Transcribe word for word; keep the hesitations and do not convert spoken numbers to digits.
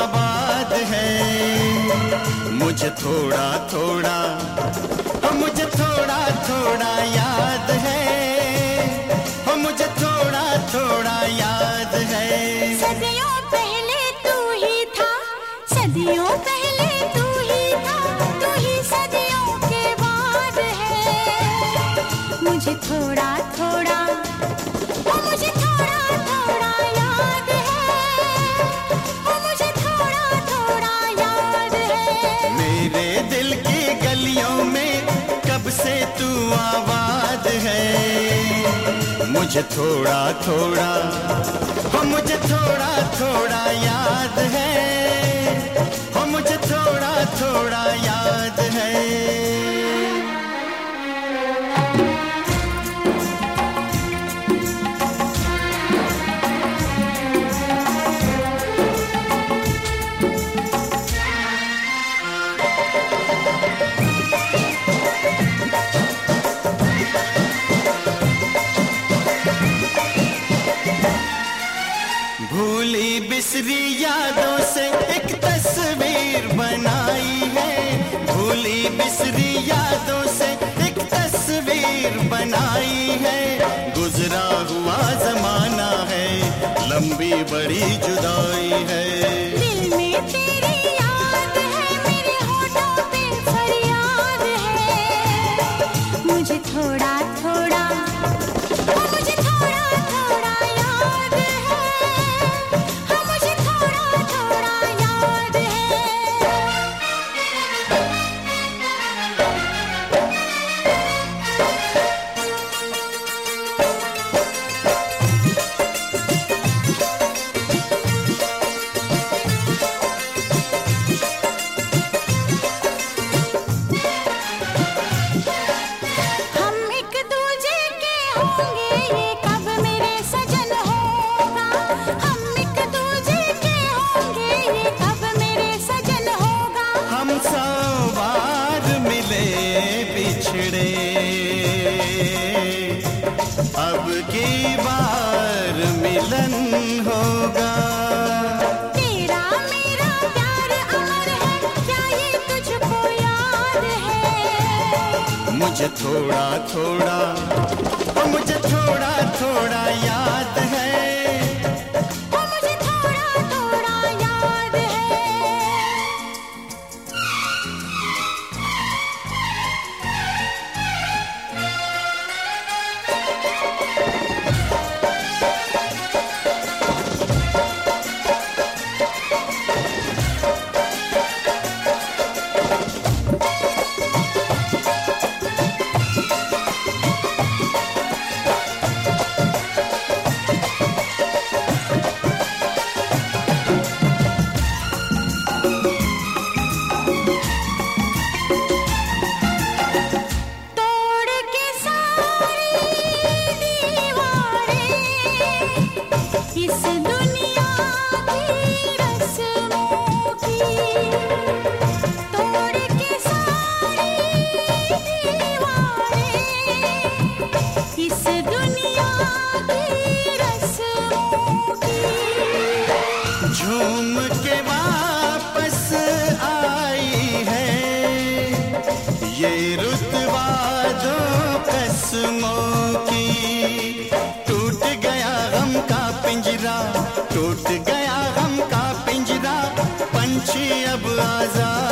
आबाद है। मुझे थोड़ा थोड़ा हो मुझे थोड़ा थोड़ा याद है, हो मुझे थोड़ा थोड़ा याद है। सदियों पहले तू ही था, सदियों पहले तू ही था, तू ही सदियों के बाद है। मुझे थोड़ा थोड़ा हो मुझे थोड़ा थोड़ा याद है, हो मुझे थोड़ा थोड़ा याद है। मेरे दिल की गलियों में कब से तू आबाद है। मुझे थोड़ा थोड़ा हो मुझे थोड़ा थोड़ा याद है, हो मुझे थोड़ा थोड़ा याद है। भूली बिसरी यादों से एक तस्वीर बनाई है, भूली बिसरी यादों से एक तस्वीर बनाई है। गुजरा हुआ जमाना है, लंबी बड़ी जुदाई है। दिल में तेरी याद है, मेरे होठों पे फरियाद है। मुझे थोड़ा थोड़ा हो मुझे थोड़ा थोड़ा याद है, हो मुझे थोड़ा थोड़ा याद है। हम एक दूजे के होंगे, ये कब मेरे सजन होगा। हम एक दूजे के होंगे, ये कब मेरे सजन होगा। हम सौ बार मिले बिछड़े, अब की बार मिलन होगा। तेरा मेरा प्यार अमर है, क्या ये तुझको याद है। मुझे थोड़ा थोड़ा ओ मुझे थोड़ा थोड़ा याद है। हो मुझे थोड़ा थोड़ा याद है। तोड़ के सारी दीवारें इस दुनिया की रस्मों की, तोड़ के सारी दीवारें इस दुनिया की रस्मों की। झूम के वापस आई है ये रुतबा दो कसमों की। टूट गया गम का पिंजरा, टूट गया गम का पिंजरा, पंछी अब आजाद